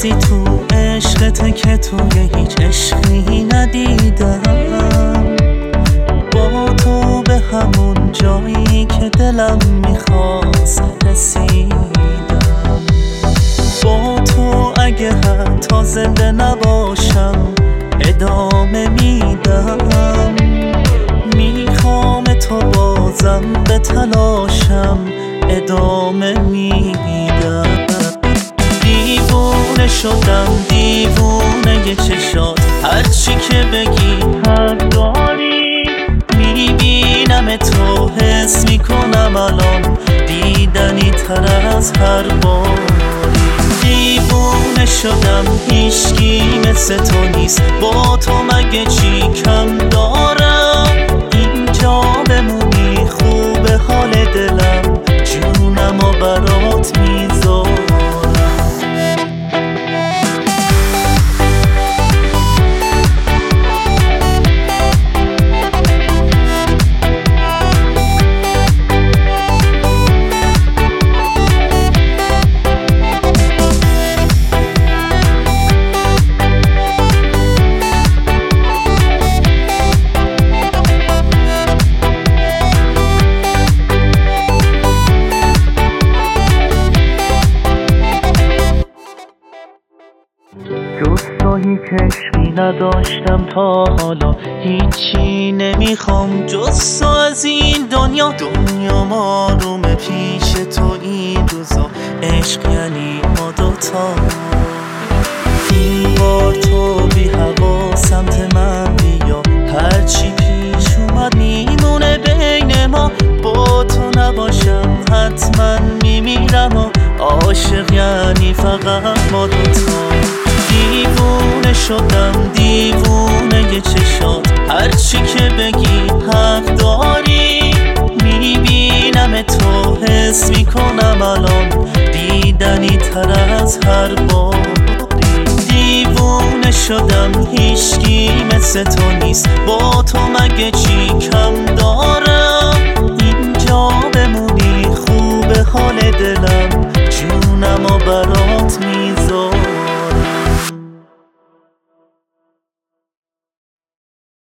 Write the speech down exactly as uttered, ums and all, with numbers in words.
حسی تو عشقته که توی هیچ عشقی ندیدم. با تو به همون جایی که دلم میخواست رسیدم. با تو اگه حتی زنده نباشم ادامه میدم. میخوام تو بازم به تلاشم ادامه میدم. دیوونه شدم دیوونه ی چشات، هرچی که بگی حق داری. میبینم تو حس میکنم الان دیدنی تر از هر باری. دیوونه شدم هیچکی مثل تو نیست، با تو مگه چی کم دارم. اینجا بمونی خوبه حال دلم، جونم و برات میذارم. جز تو هیچ عشقی نداشتم تا حالا، هیچی نمیخوام جز تو از این دنیا. دنیا معلومه پیش تو این روزا، عشق یعنی ما دوتا. این بار تو بی هوا سمت من بیا، هرچی پیش اومد میمونه بین ما. با تو نباشم حتما میمیرم و عاشق یعنی فقط ما دوتا. دیوونه شدم دیوونه ی چشات، هرچی که بگی حق داری. میبینم تو حس میکنم الان دیدنی تر از هر باری. دیوونه شدم هیچکی مثل تو نیست، با تو مگه چی کم دارم. اینجا بمونی خوبه حال دلم، جونم و برات